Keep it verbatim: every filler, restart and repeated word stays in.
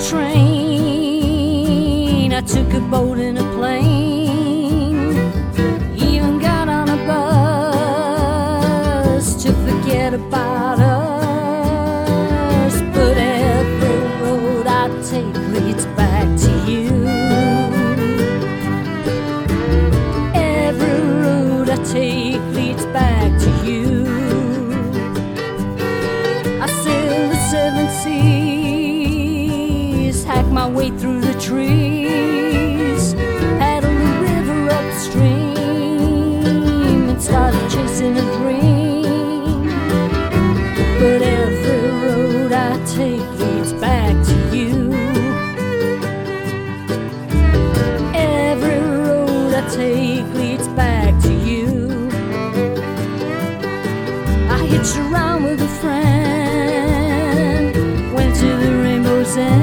train, I took a boat and a plane, even got on a bus to forget about us. But every road I take leads back to you. Every road I take leads back to you. I sailed the seven seas, hacked my way through the trees, paddled the river upstream, and started chasing a dream. But every road I take leads back to you. Every road I take leads back to you. I hitched around with a friend, went to the rainbow's end.